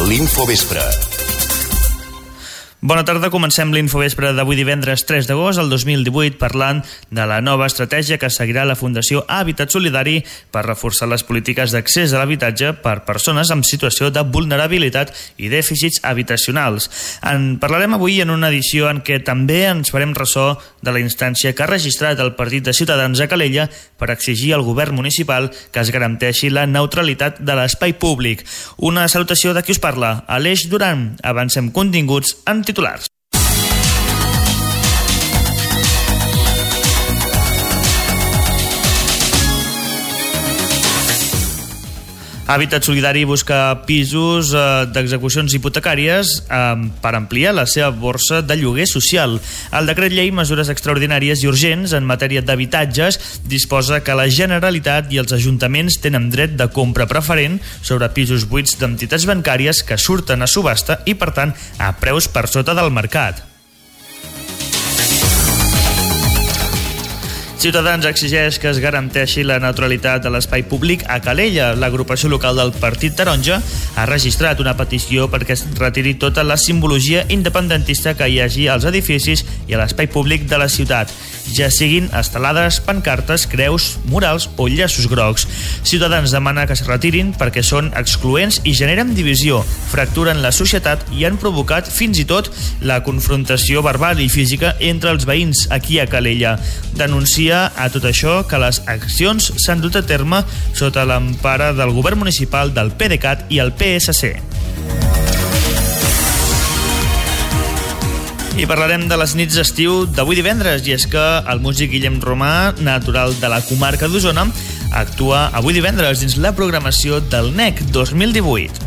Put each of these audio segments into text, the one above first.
l'Infovespre. Bona tarda, comencem l'Infovespre d'avui divendres 3 d'agost del 2018 parlant de la nova estratègia que seguirà la Fundació Hàbitat Solidari per reforçar les polítiques d'accés a l'habitatge per persones en situació de vulnerabilitat i dèficits habitacionals. En parlarem avui en una edició en què també ens farem ressò de la instància que ha registrat el Partit de Ciutadans a Calella per exigir al govern municipal que es garanteixi la neutralitat de l'espai públic. Una salutació de qui us parla, Aleix Duran. Avancem continguts en titulars. Hàbitat Solidari busca pisos d'execucions hipotecàries per ampliar la seva borsa de lloguer social. El decret llei Mesures extraordinàries i urgents en matèria d'habitatges disposa que la Generalitat i els ajuntaments tenen dret de compra preferent sobre pisos buits d'entitats bancàries que surten a subhasta i, per tant, a preus per sota del mercat. Ciutadans exigeix que es garanteixi la neutralitat de l'espai públic a Calella. L'agrupació local del Partit Taronja ha registrat una petició perquè es retiri tota la simbologia independentista que hi hagi als edificis i a l'espai públic de la ciutat, ja siguin estelades, pancartes, creus, murals o llaços grocs. Ciutadans demana que es retirin perquè són excloents i generen divisió, fracturen la societat i han provocat fins i tot la confrontació verbal i física entre els veïns aquí a Calella. Denuncia a tot això que les accions s'han dut a terme sota l'empara del govern municipal, del PDeCAT i el PSC. I parlarem de les nits d'estiu d'avui divendres, i és que el músic Guillem Romà, natural de la comarca d'Osona, actua avui divendres dins la programació del NEC 2018.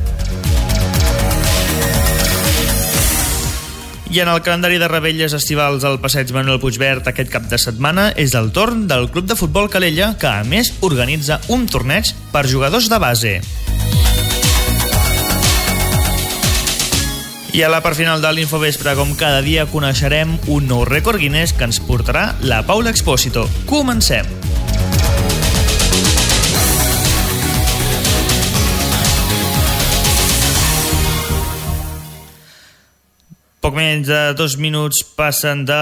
I en el calendari de revetlles estivals al Passeig Manuel Puigverd aquest cap de setmana és el torn del Club de Futbol Calella, que a més organitza un torneig per jugadors de base. I a la part final de l'Infovespre, com cada dia, coneixerem un nou rècord Guinness que ens portarà la Paula Expósito. Comencem! Poc menys de 2 minuts passen de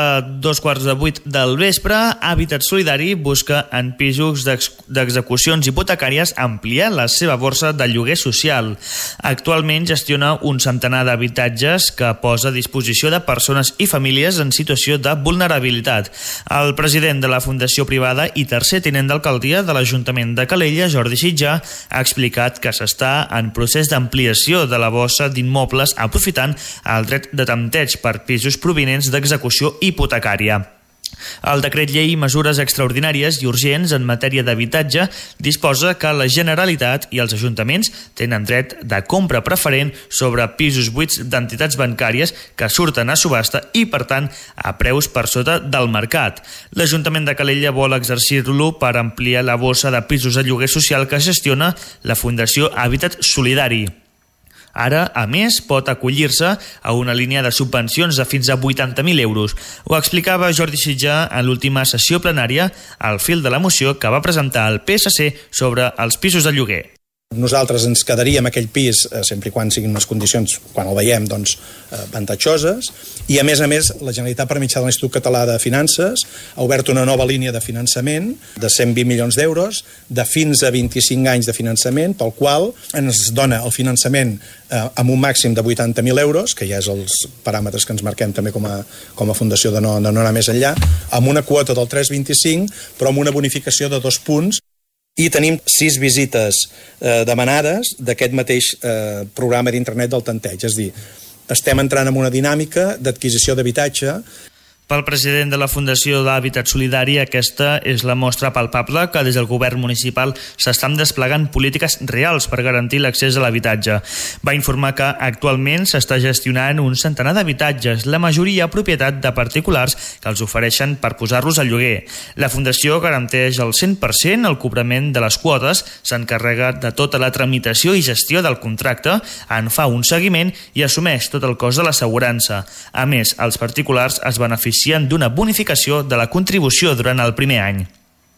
7:15 del vespre. Hàbitat Solidari busca en pisos d'execucions hipotecàries ampliar la seva borsa de lloguer social. Actualment gestiona un centenar d'habitatges que posa a disposició de persones i famílies en situació de vulnerabilitat. El president de la Fundació Privada i tercer tinent d'alcaldia de l'Ajuntament de Calella, Jordi Sitjà, ha explicat que s'està en procés d'ampliació de la borsa d'immobles aprofitant el dret de tempteig per pisos provinents d'execució hipotecària. El decret llei Mesures extraordinàries i urgents en matèria d'habitatge disposa que la Generalitat i els ajuntaments tenen dret de compra preferent sobre pisos buits d'entitats bancàries que surten a subhasta i, per tant, a preus per sota del mercat. L'Ajuntament de Calella vol exercir-lo per ampliar la borsa de pisos de lloguer social que gestiona la Fundació Hàbitat Solidari. Ara, a més, pot acollir-se a una línia de subvencions de fins a 80.000 euros. Ho explicava Jordi Sitjà en l'última sessió plenària al fil de la moció que va presentar el PSC sobre els pisos de lloguer. Nosaltres ens quedaríem aquell pis sempre i quan siguin unes condicions, quan el veiem, doncs, avantatjoses, i a més, la Generalitat, per mitjà de l'Institut Català de Finances, ha obert una nova línia de finançament de 120 milions d'euros, de fins a 25 anys de finançament, pel qual ens dona el finançament amb un màxim de 80.000 euros, que ja és els paràmetres que ens marquem també com a fundació de no anar més enllà, amb una quota del 3,25, però amb una bonificació de 2 punts. I tenim 6 visites demanades d'aquest mateix programa d'internet del tanteig. És a dir, estem entrant en una dinàmica d'adquisició d'habitatge. Pel president de la Fundació d'Hàbitat Solidari, aquesta és la mostra palpable que des del govern municipal s'estan desplegant polítiques reals per garantir l'accés a l'habitatge. Va informar que actualment s'està gestionant un centenar d'habitatges, la majoria propietat de particulars que els ofereixen per posar-los al lloguer. La Fundació garanteix el 100% el cobrament de les quotes, s'encarrega de tota la tramitació i gestió del contracte, en fa un seguiment i assumeix tot el cost de l'assegurança. A més, els particulars es beneficien d'una bonificació de la contribució durant el primer any.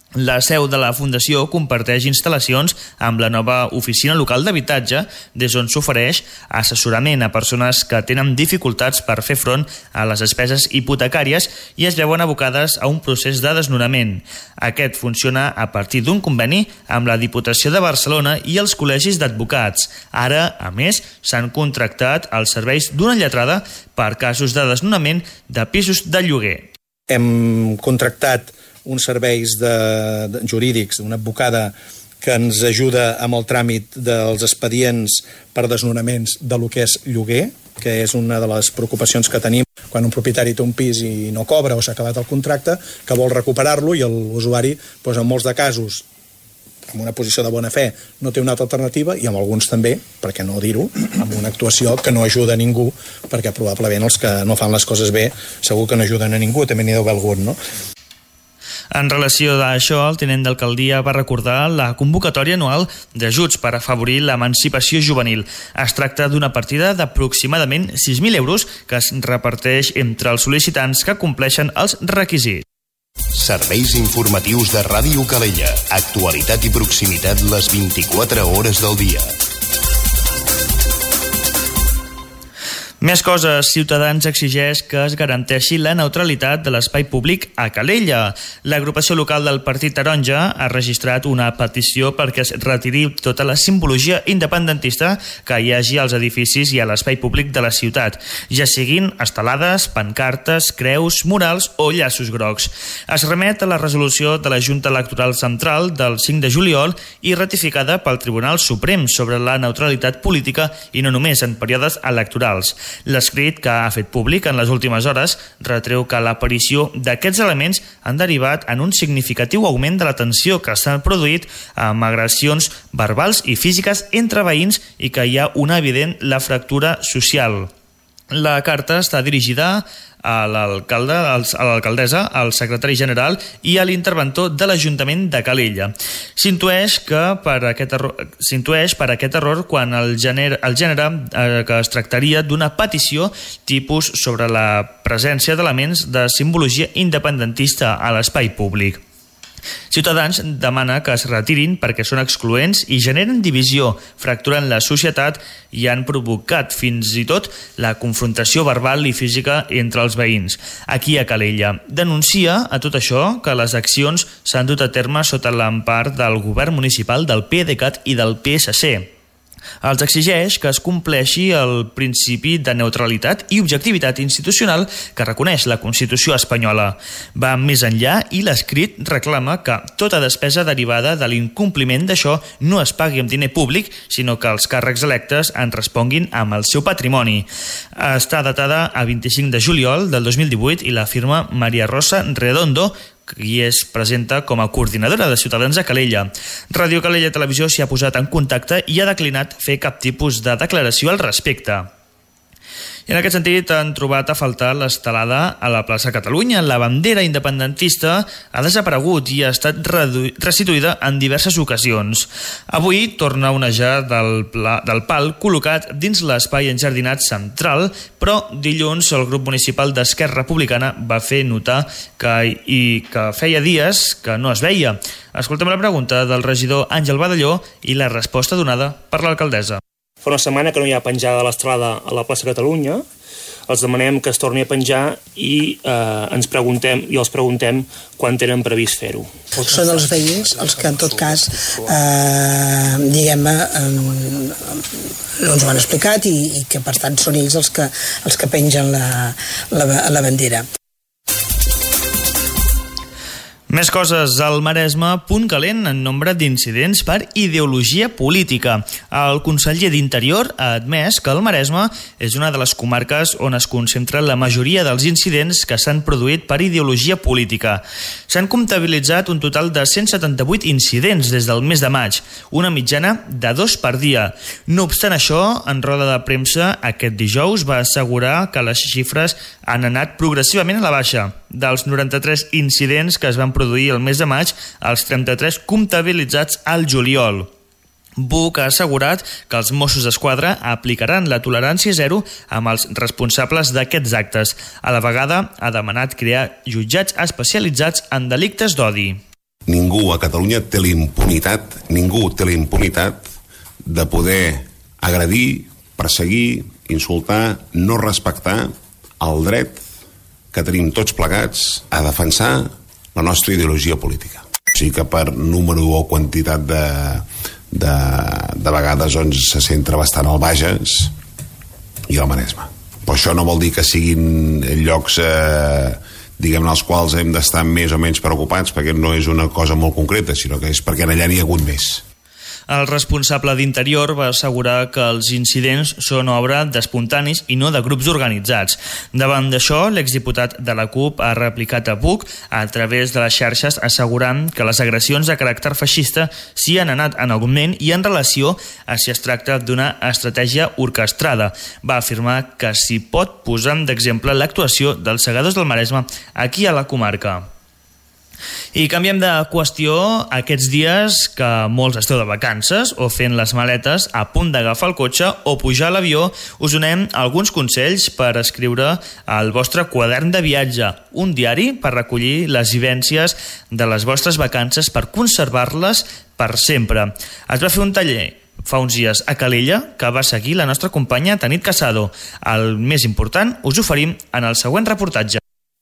La seu de la Fundació comparteix instal·lacions amb la nova oficina local d'habitatge, des d'on s'ofereix assessorament a persones que tenen dificultats per fer front a les despeses hipotecàries i es veuen abocades a un procés de desnonament. Aquest funciona a partir d'un conveni amb la Diputació de Barcelona i els col·legis d'advocats. Ara, a més, s'han contractat els serveis d'una lletrada per casos de desnonament de pisos de lloguer. Hem contractat uns serveis jurídics, una advocada que ens ajuda amb el tràmit dels expedients per desnonaments de lo que és lloguer, que és una de les preocupacions que tenim quan un propietari té un pis i no cobra o s'ha acabat el contracte, que vol recuperar-lo i l'usuari, doncs, en molts de casos, amb una posició de bona fe, no té una altra alternativa i amb alguns també, per què no dir-ho, amb una actuació que no ajuda a ningú, perquè probablement els que no fan les coses bé segur que no ajuden a ningú, també n'hi deu haver algun, no? En relació a això, el tinent d'alcaldia va recordar la convocatòria anual d'ajuts per afavorir l'emancipació juvenil. Es tracta d'una partida d'aproximadament 6.000 euros que es reparteix entre els sol·licitants que compleixen els requisits. Serveis informatius de Ràdio Calella. Actualitat i proximitat les 24 hores del dia. Més coses. Ciutadans exigeix que es garanteixi la neutralitat de l'espai públic a Calella. L'agrupació local del Partit Taronja ha registrat una petició perquè es retiri tota la simbologia independentista que hi hagi als edificis i a l'espai públic de la ciutat, ja siguin estelades, pancartes, creus, murals o llaços grocs. Es remet a la resolució de la Junta Electoral Central del 5 de juliol i ratificada pel Tribunal Suprem sobre la neutralitat política i no només en períodes electorals. L'escrit que ha fet públic en les últimes hores retreu que l'aparició d'aquests elements han derivat en un significatiu augment de la tensió que s'ha produït amb agressions verbals i físiques entre veïns i que hi ha una evident la fractura social. La carta està dirigida a l'alcaldessa, al secretari general i a l'interventor de l'Ajuntament de Calella. S'intueix per aquest error quan el gènere que es tractaria d'una petició tipus sobre la presència d'elements de simbologia independentista a l'espai públic. Ciutadans demana que es retirin perquè són excloents i generen divisió, fracturen la societat i han provocat fins i tot la confrontació verbal i física entre els veïns. Aquí a Calella denuncia a tot això que les accions s'han dut a terme sota l'empar del govern municipal, del PDeCAT i del PSC. Els exigeix que es compleixi el principi de neutralitat i objectivitat institucional que reconeix la Constitució espanyola. Va més enllà i l'escrit reclama que tota despesa derivada de l'incompliment d'això no es pagui amb diner públic, sinó que els càrrecs electes en responguin amb el seu patrimoni. Està datada a 25 de juliol del 2018 i la firma Maria Rosa Redondo, qui es presenta com a coordinadora de Ciutadans a Calella. Ràdio Calella Televisió s'hi ha posat en contacte i ha declinat fer cap tipus de declaració al respecte. I en aquest sentit han trobat a faltar l'estelada a la plaça Catalunya. La bandera independentista ha desaparegut i ha estat restituïda en diverses ocasions. Avui torna a onejar del pal col·locat dins l'espai enjardinat central, però dilluns el grup municipal d'Esquerra Republicana va fer notar que feia dies que no es veia. Escoltem la pregunta del regidor Àngel Badalló i la resposta donada per l'alcaldessa. Fa una setmana que no hi ha penjada l'estelada a la plaça Catalunya. Els demanem que es torni a penjar i els preguntem quan tenen previst fer-ho. Són els veïns els que en tot cas no ens ho han explicat i que per tant són ells els que pengen la bandera. Més coses. Al Maresme, punt calent en nombre d'incidents per ideologia política. El conseller d'Interior ha admès que el Maresme és una de les comarques on es concentra la majoria dels incidents que s'han produït per ideologia política. S'han comptabilitzat un total de 178 incidents des del mes de maig, una mitjana de 2 per dia. No obstant això, en roda de premsa aquest dijous va assegurar que les xifres han anat progressivament a la baixa. Dels 93 incidents que es van produir el mes de maig, els 33 comptabilitzats al juliol. Buch ha assegurat que els Mossos d'Esquadra aplicaran la tolerància zero amb els responsables d'aquests actes. A la vegada, ha demanat crear jutjats especialitzats en delictes d'odi. ningú a Catalunya té la impunitat, ningú té la impunitat de poder agredir, perseguir, insultar, no respectar el dret que tenim tots plegats a defensar la nostra ideologia política. O sigui que per número o quantitat de vegades se centra bastant al Bages i al Maresme. Però això no vol dir que siguin llocs diguem, als quals hem d'estar més o menys preocupats, perquè no és una cosa molt concreta, sinó que és perquè allà n'hi ha hagut més. El responsable d'Interior va assegurar que els incidents són obra d'espontanis i no de grups organitzats. Davant d'això, l'exdiputat de la CUP ha replicat a Buch a través de les xarxes assegurant que les agressions de caràcter feixista s'hi han anat en augment i en relació a si es tracta d'una estratègia orquestrada. Va afirmar que s'hi pot posar d'exemple l'actuació dels segadors del Maresme aquí a la comarca. I canviem de qüestió. Aquests dies que molts esteu de vacances o fent les maletes a punt d'agafar el cotxe o pujar a l'avió, us donem alguns consells per escriure el vostre quadern de viatge, un diari per recollir les vivències de les vostres vacances per conservar-les per sempre. Es va fer un taller fa uns dies a Calella que va seguir la nostra companya Tanit Casado. El més important us oferim en el següent reportatge.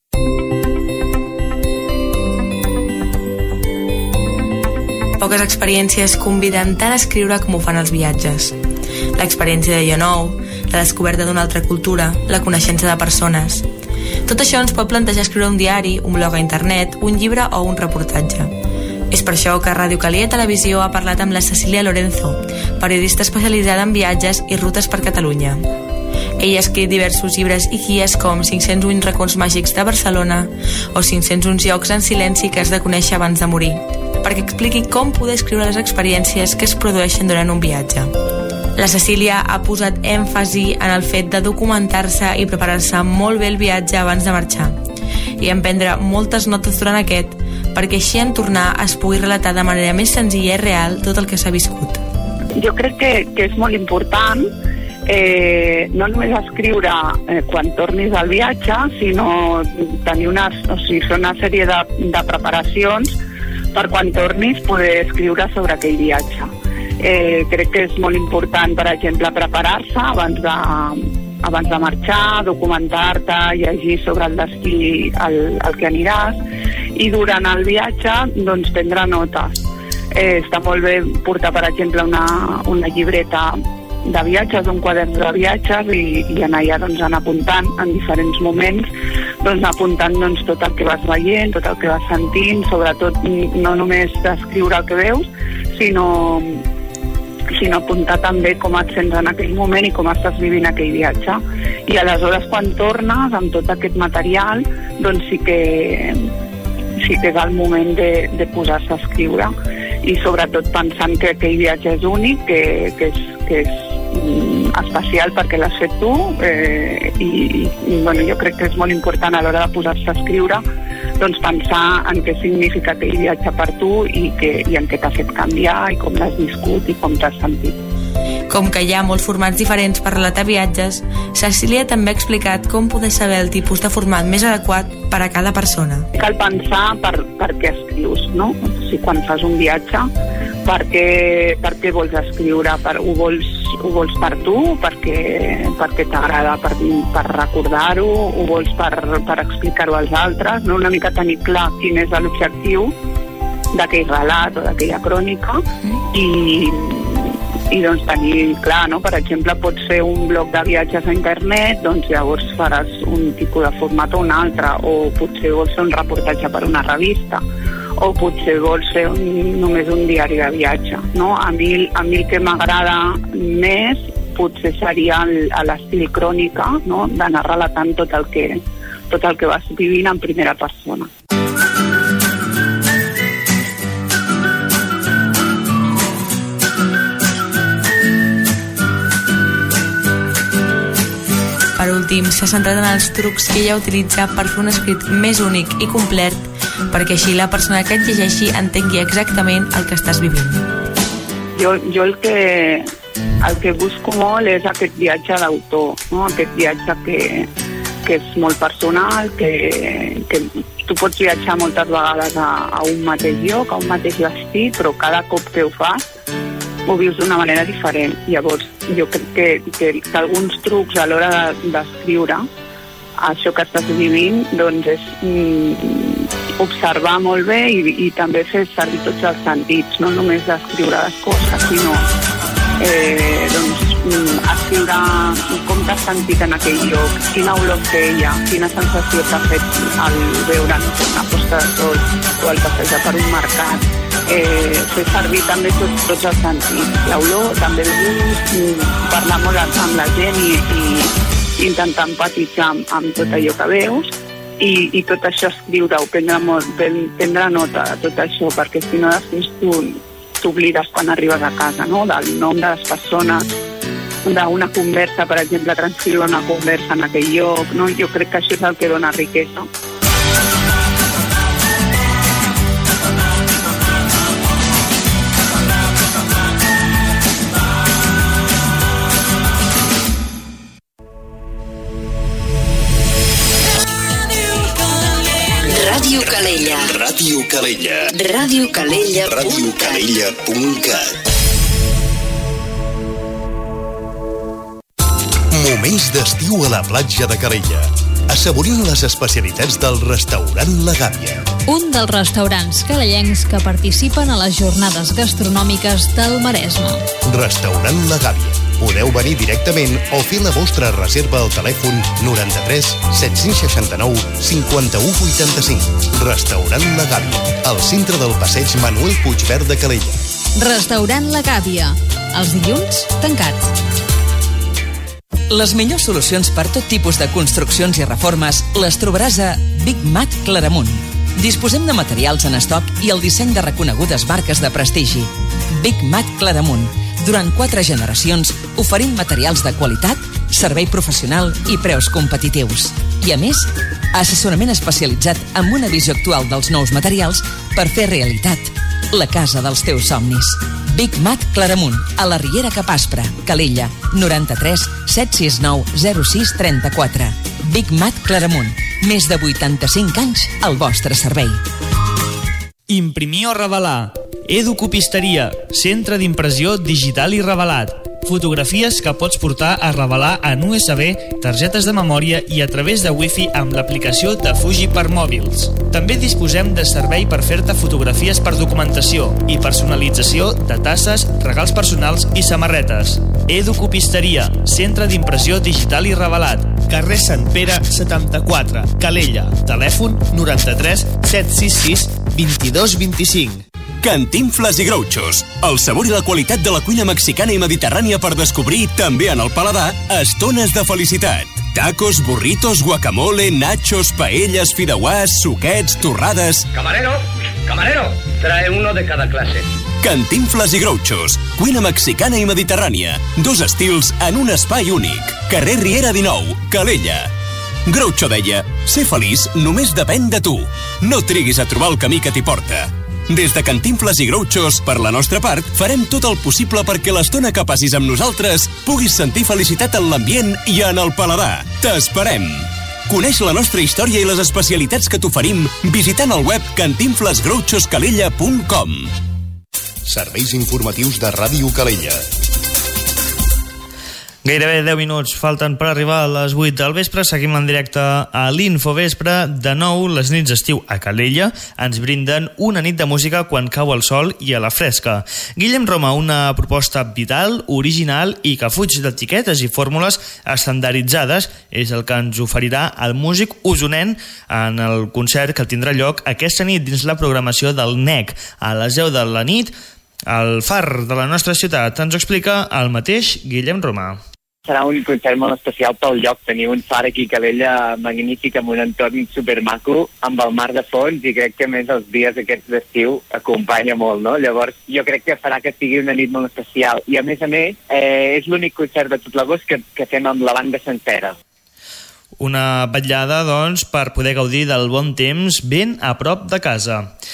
Poques experiències conviden tant a escriure com ho fan els viatges. L'experiència de lloc nou, la descoberta d'una altra cultura, la coneixença de persones. Tot això ens pot plantejar escriure un diari, un blog a internet, un llibre o un reportatge. És per això que Ràdio Calella Televisió ha parlat amb la Cecília Lorenzo, periodista especialitzada en viatges i rutes per Catalunya. Ella ha escrit diversos llibres i guies com 501 racons màgics de Barcelona o 501 llocs en silenci que has de conèixer abans de morir, perquè expliqui com poder escriure les experiències que es produeixen durant un viatge. La Cecília ha posat èmfasi en el fet de documentar-se i preparar-se molt bé el viatge abans de marxar i en prendre moltes notes durant aquest, perquè així en tornar es pugui relatar de manera més senzilla i real tot el que s'ha viscut. Jo crec que és molt important no només escriure quan tornis al viatge, sinó tenir fer una sèrie de preparacions per quan tornis poder escriure sobre aquell viatge. Crec que és molt important, per exemple, preparar-se abans de marxar, documentar-te, llegir sobre el destí al que aniràs, i durant el viatge doncs, prendre notes. Està molt bé portar, per exemple, una llibreta de viatges, un quadern de viatges i anar allà anar apuntant en diferents moments, anar apuntant tot el que vas veient, tot el que vas sentint, sobretot no només descriure el que veus, sinó apuntar també com et sents en aquell moment i com estàs vivint aquell viatge. I aleshores quan tornes amb tot aquest material doncs sí que és el moment de posar-se a escriure, i sobretot pensant que aquell viatge és únic, que és especial perquè l'has fet tu, i jo crec que és molt important a l'hora de posar-se a escriure doncs pensar en què significa aquell viatge per tu i en què t'ha fet canviar i com l'has viscut i com t'has sentit. Com que hi ha molts formats diferents per relatar viatges, Cecília també ha explicat com poder saber el tipus de format més adequat per a cada persona. Cal pensar per què escrius, no? O sigui, quan fas un viatge, per què vols escriure? Ho vols per tu, perquè t'agrada per recordar-ho, ho vols per explicar-ho als altres, no? Una mica tenir clar quin és l'objectiu d'aquell relat o d'aquella crònica i doncs tenir clar, no? Per exemple, pots fer un blog de viatges a internet, doncs llavors faràs un tipus de format o un altre, o potser vols fer un reportatge per una revista, o potser vols fer només un diari de viatge, no? A mi el que m'agrada més potser seria l'estil crònica, no? D'anar relatant tot el que vas vivint en primera persona. Per últim, s'ha centrat en els trucs que ella utilitza per fer un escrit més únic i complet, perquè així la persona que et llegeixi entengui exactament el que estàs vivint. Jo el que busco molt és aquest viatge d'autor, no? Aquest viatge que és molt personal, que tu pots viatjar moltes vegades a un mateix lloc, a un mateix destí, però cada cop que ho fas ho vius d'una manera diferent. Llavors, jo crec que alguns trucs a l'hora d'escriure això que estàs vivint, doncs és observar molt bé i també fer servir tots els sentits, no només descriure les coses, sinó escriure com t'has sentit en aquell lloc, quina olor feia, quina sensació t'ha fet al veure una posta de sol o al passejar per un mercat. Fer servir també tots els sentits, l'olor, també el gust, parlar molt amb la gent i intentar empatitzar amb tot allò que veus i tot això escriure-ho, prendre nota de tot això, perquè si no després tu t'oblides quan arribes a casa, no? Del nom de les persones, d'una conversa, per exemple, transcriure una conversa en aquell lloc, no? Jo crec que això és el que dona riquesa. Ràdio Calella. Ràdio Calella. Ràdio Calella. radiocalella.cat. Moments d'estiu a la platja de Calella. Assaborint les especialitats del restaurant La Gàbia. Un dels restaurants calellencs que participen a les jornades gastronòmiques del Maresme. Restaurant La Gàbia. Podeu venir directament o fer la vostra reserva al telèfon 93 769 51 85. Restaurant La Gàbia, al centre del passeig Manuel Puigverd de Calella. Restaurant La Gàbia. Els dilluns, tancat. Les millors solucions per tot tipus de construccions i reformes les trobaràs a Big Mat Claramunt. Disposem de materials en estoc i el disseny de reconegudes marques de prestigi. Big Mat Claramunt. Durant 4 generacions oferim materials de qualitat, servei professional i preus competitius. I a més, assessorament especialitzat amb una visió actual dels nous materials per fer realitat la casa dels teus somnis. Big Mat Claramunt, a la Riera Capaspra, Calella, 93 769 06 34. Big Mat Claramunt, més de 85 anys al vostre servei. Imprimir o revelar. Educopisteria, centre d'impressió digital i revelat. Fotografies que pots portar a revelar en USB, targetes de memòria i a través de Wi-Fi amb l'aplicació de Fuji per mòbils. També disposem de servei per fer-te fotografies per documentació i personalització de tasses, regals personals i samarretes. Educopisteria, centre d'impressió digital i revelat. Carrer Sant Pere 74, Calella. Telèfon 93 766 22 25. Cantinfles i Grouchos. El sabor i la qualitat de la cuina mexicana i mediterrània per descobrir, també en el paladar, estones de felicitat. Tacos, burritos, guacamole, nachos, paelles, fideuàs, suquets, torrades... Camarero, trae uno de cada clase. Cantinfles i Grouchos. Cuina mexicana i mediterrània. 2 estils en un espai únic. Carrer Riera 19, Calella. Groucho deia, ser feliç només depèn de tu. No triguis a trobar el camí que t'hi porta. Des de Cantinfles i Grouchos, per la nostra part, farem tot el possible perquè l'estona que passis amb nosaltres puguis sentir felicitat en l'ambient i en el paladar. T'esperem! Coneix la nostra història i les especialitats que t'oferim visitant el web cantinflesgrouchoscalella.com. Serveis informatius de Ràdio Calella. Gairebé 10 minuts falten per arribar a les 8 del vespre. Seguim en directe a l'Infovespre. De nou, les nits d'estiu a Calella ens brinden una nit de música quan cau el sol i a la fresca. Guillem Roma, una proposta vital, original i que fuig d'etiquetes i fórmules estandarditzades, és el que ens oferirà el músic usonenc en el concert que tindrà lloc aquesta nit dins la programació del NEC a les 10 de la nit al far de la nostra ciutat. Ens ho explica el mateix Guillem Roma. Serà un concert molt especial pel lloc. Tenim un far aquí a Calella magnífic, amb un entorn supermaco, amb el mar de fons, i crec que més els dies aquests d'estiu acompanya molt, no? Llavors, jo crec que farà que sigui una nit molt especial. I a més, és l'únic concert de tot l'agost que fem amb la banda sencera. Una vetllada, doncs, per poder gaudir del bon temps ben a prop de casa.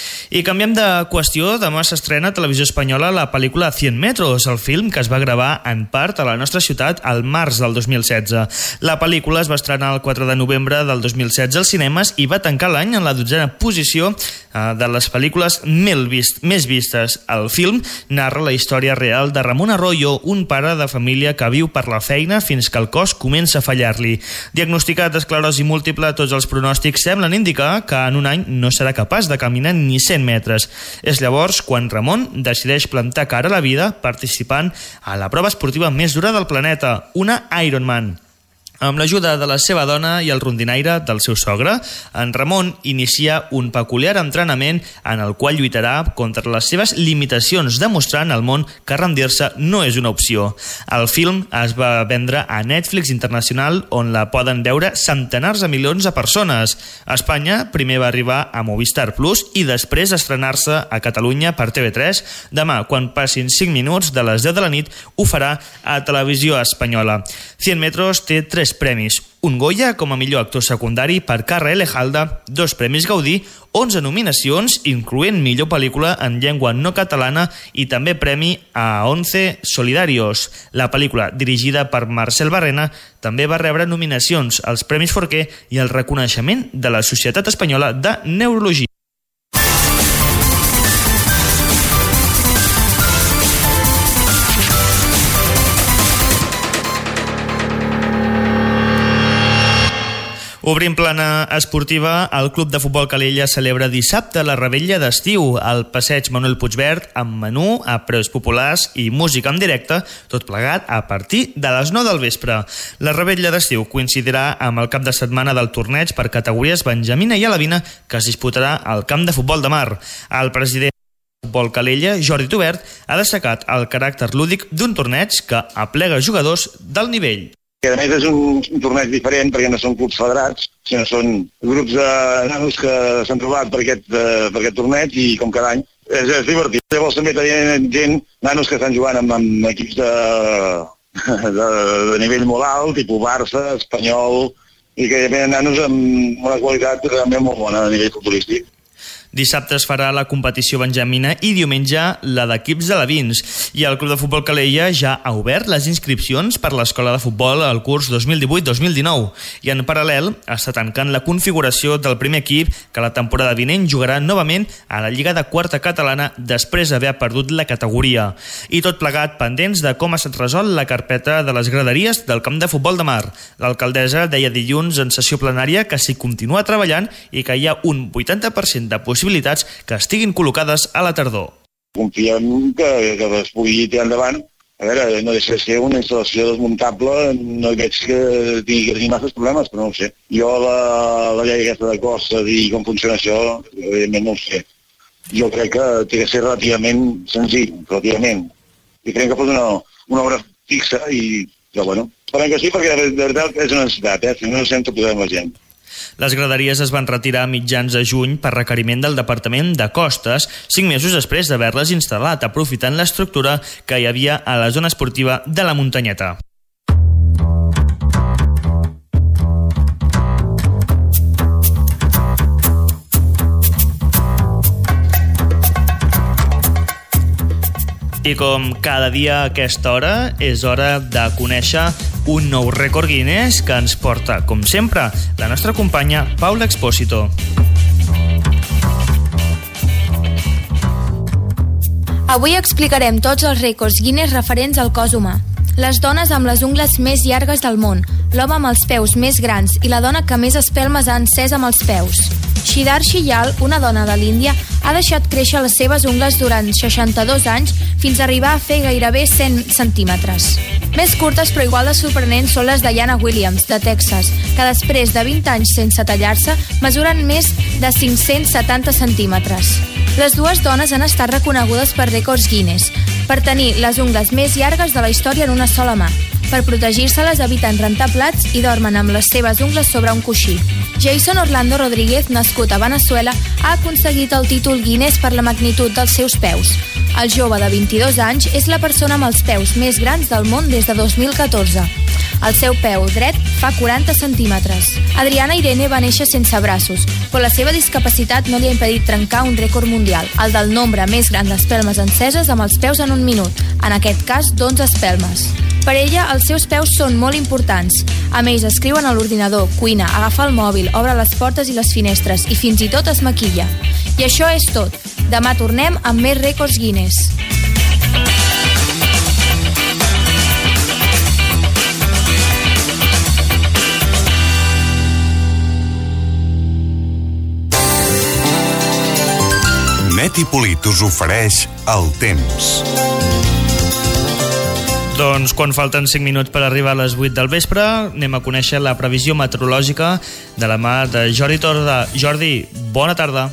I canviem de qüestió. Demà s'estrena a Televisió Espanyola la pel·lícula 100 metros, el film que es va gravar en part a la nostra ciutat al març del 2016. La pel·lícula es va estrenar el 4 de novembre del 2016 als cinemes i va tancar l'any en la 12a posició de les pel·lícules més vistes. El film narra la història real de Ramon Arroyo, un pare de família que viu per la feina fins que el cos comença a fallar-li. Diagnosticat d'esclerosi múltiple, tots els pronòstics semblen indicar que en un any no serà capaç de caminar ni 100 metres. És llavors quan Ramon decideix plantar cara a la vida participant a la prova esportiva més dura del planeta, una Ironman. Amb l'ajuda de la seva dona i el rondinaire del seu sogre, en Ramon inicia un peculiar entrenament en el qual lluitarà contra les seves limitacions, demostrant al món que rendir-se no és una opció. El film es va vendre a Netflix Internacional, on la poden veure centenars de milions de persones. A Espanya primer va arribar a Movistar Plus i després estrenar-se a Catalunya per TV3. Demà, quan passin 5 minuts de les 10 de la nit, ho farà a Televisió Espanyola. 100 metros té 3 premis. Un Goya com a millor actor secundari per Carra Elejalda, 2 premis Gaudí, 11 nominacions, incloent millor pel·lícula en llengua no catalana i també premi a 11 Solidarios. La pel·lícula, dirigida per Marcel Barrena, també va rebre nominacions als Premis Forquer i el reconeixement de la Societat Espanyola de Neurologia. Obrim plana esportiva. El Club de Futbol Calella celebra dissabte la revetlla d'estiu al passeig Manuel Puigverd amb menú a preus populars i música en directe, tot plegat a partir de les 9 del vespre. La revetlla d'estiu coincidirà amb el cap de setmana del torneig per categories benjamina i alevina que es disputarà al camp de futbol de Mar. El president del Futbol Calella, Jordi Tubert, ha destacat el caràcter lúdic d'un torneig que aplega jugadors d'alt nivell. A més és un torneig diferent perquè no són clubs federats, sinó són grups de nanos que s'han trobat per aquest torneig i com cada any és divertit. Llavors també tenien gent, nanos que estan jugant amb equips de nivell molt alt, tipus Barça, Espanyol, i que hi ha nanos amb una qualitat realment molt bona a nivell futbolístic. Dissabte es farà la competició benjamina i diumenge la d'equips alevins. I el Club de Futbol Calella ja ha obert les inscripcions per l'escola de futbol al curs 2018-2019 i en paral·lel està tancant la configuració del primer equip que la temporada vinent jugarà novament a la Lliga de Quarta Catalana després d'haver perdut la categoria. I tot plegat pendents de com ha estat resolt la carpeta de les graderies del camp de futbol de Mar. L'alcaldessa deia dilluns en sessió plenària que s'hi continua treballant i que hi ha un 80% de possibilitats que estiguin col·locades a la tardor. Confiem que es pugui tirar endavant. A veure, no deixa de ser una instal·lació desmuntable, no veig que tingui masses problemes, però no ho sé. Jo la llei aquesta de costes i com funciona això, evidentment no ho sé. Jo crec que té que ser relativament senzill, relativament. I crec que fos una obra fixa i, bueno, esperem que sí, perquè de veritat és una necessitat, si no sé què posem la gent. Les graderies es van retirar a mitjans de juny per requeriment del Departament de Costes, 5 mesos després d'haver-les instal·lat, aprofitant l'estructura que hi havia a la zona esportiva de la Muntanyeta. I com cada dia a aquesta hora, és hora de conèixer un nou rècord Guinness que ens porta, com sempre, la nostra companya Paula Expósito. Avui explicarem tots els rècords Guinness referents al cos humà. Les dones amb les ungles més llargues del món, l'home amb els peus més grans i la dona que més espelmes ha encès amb els peus. Shidarshi Yal, una dona de l'Índia, ha deixat créixer les seves ungles durant 62 anys fins a arribar a fer gairebé 100 centímetres. Més curtes però igual de sorprenents són les de Yana Williams, de Texas, que després de 20 anys sense tallar-se mesuren més de 570 centímetres. Les dues dones han estat reconegudes per rècords Guinness per tenir les ungles més llargues de la història en una sola mà. Per protegir-se-les eviten rentar plats i dormen amb les seves ungles sobre un coixí. Jason Orlando Rodríguez, nascut a Venezuela, ha aconseguit el títol Guinness per la magnitud dels seus peus. El jove de 22 anys és la persona amb els peus més grans del món des de 2014. El seu peu dret fa 40 centímetres. Adriana Irene va néixer sense braços, però la seva discapacitat no li ha impedit trencar un rècord mundial, el del nombre més gran d'espelmes enceses amb els peus en un minut, en aquest cas d'11 espelmes. Per ella, els seus peus són molt importants. Amb ells escriuen a l'ordinador, cuina, agafa el mòbil, obre les portes i les finestres i fins i tot es maquilla. I això és tot. Demà tornem amb més rècords Guinness. Net i Polit us ofereix el temps. Doncs quan falten 5 minuts per arribar a les 8 del vespre, anem a conèixer la previsió meteorològica de la mà de Jordi Torda. Jordi, bona tarda.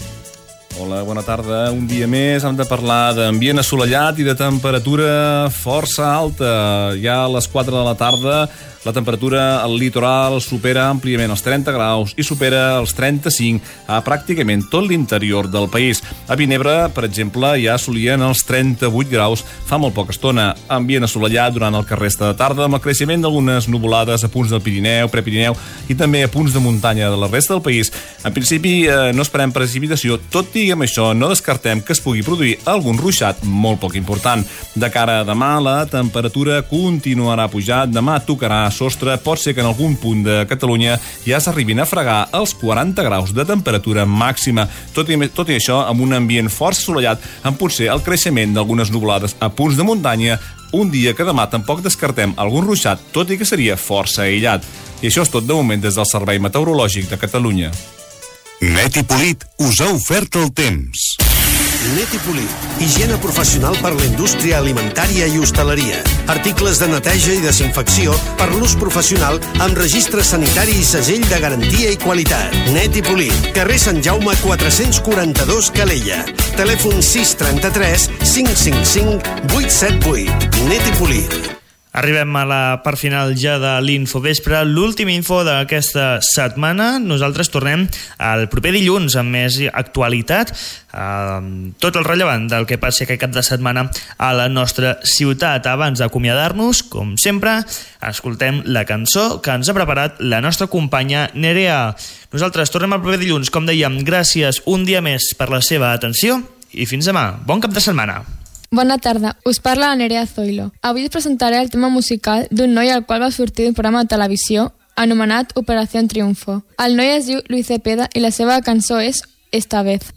Hola, bona tarda. Un dia més hem de parlar d'ambient assolellat i de temperatura força alta. Ja a les 4 de la tarda la temperatura al litoral supera àmpliament els 30 graus i supera els 35 a pràcticament tot l'interior del país. A Vinebre, per exemple, ja assolien els 38 graus fa molt poca estona. Ambient assolellat durant el que resta de tarda, amb el creixement d'algunes nuvolades a punts del Pirineu, Prepirineu i també a punts de muntanya de la resta del país. En principi, no esperem precipitació, tot i amb això no descartem que es pugui produir algun ruixat molt poc important. De cara a demà, la temperatura continuarà pujant. Demà tocarà sostre, pot ser que en algun punt de Catalunya ja s'arribin a fregar els 40 graus de temperatura màxima. Tot i això, amb un ambient força assolellat, amb potser el creixement d'algunes nuvolades a punts de muntanya, un dia que demà tampoc descartem algun ruixat, tot i que seria força aïllat. I això és tot de moment des del Servei Meteorològic de Catalunya. Net i Polit us ha ofert el temps. Net i Polit, higiene professional per la indústria alimentària i hostaleria. Articles de neteja i desinfecció per l'ús professional amb registre sanitari i segell de garantia i qualitat. Net i Polit, carrer Sant Jaume 442 Calella. Telèfon 633 555 878. Net i Polit. Arribem a la part final ja de l'Infovespre, l'última info d'aquesta setmana. Nosaltres tornem el proper dilluns amb més actualitat, tot el rellevant del que passi aquest cap de setmana a la nostra ciutat. Abans d'acomiadar-nos, com sempre, escoltem la cançó que ens ha preparat la nostra companya Nerea. Nosaltres tornem el proper dilluns, com dèiem, gràcies un dia més per la seva atenció i fins demà. Bon cap de setmana. Bona tarda, us parla la Nerea Zoilo. Avui us presentaré el tema musical d'un noi al qual va sortir d'un programa de televisió anomenat Operación Triunfo. El noi es diu Luis Cepeda i la seva cançó és Esta vez.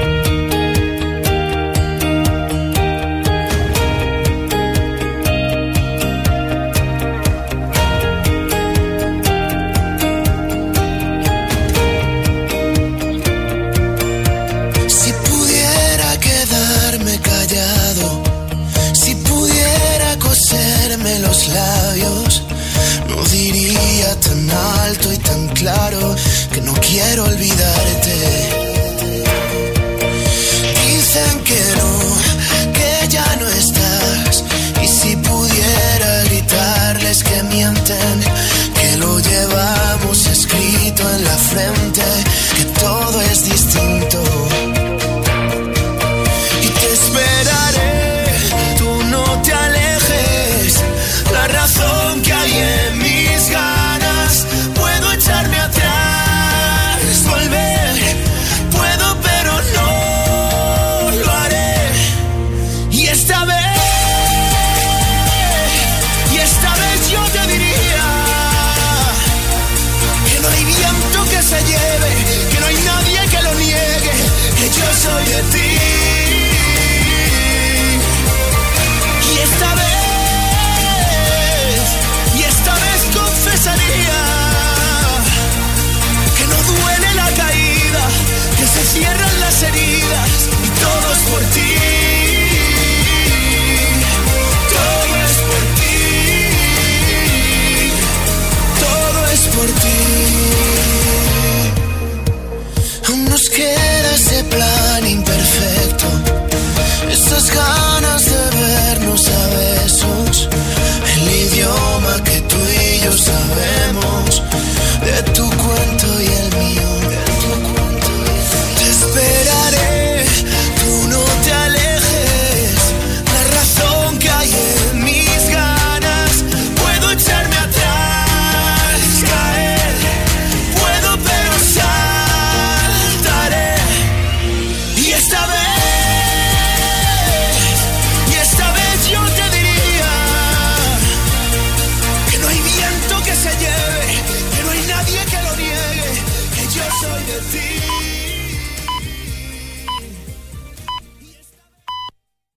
Los labios, no diría tan alto y tan claro que no quiero olvidarte. Dicen que no, que ya no estás, y si pudiera gritarles que mienten, que lo llevamos escrito en la frente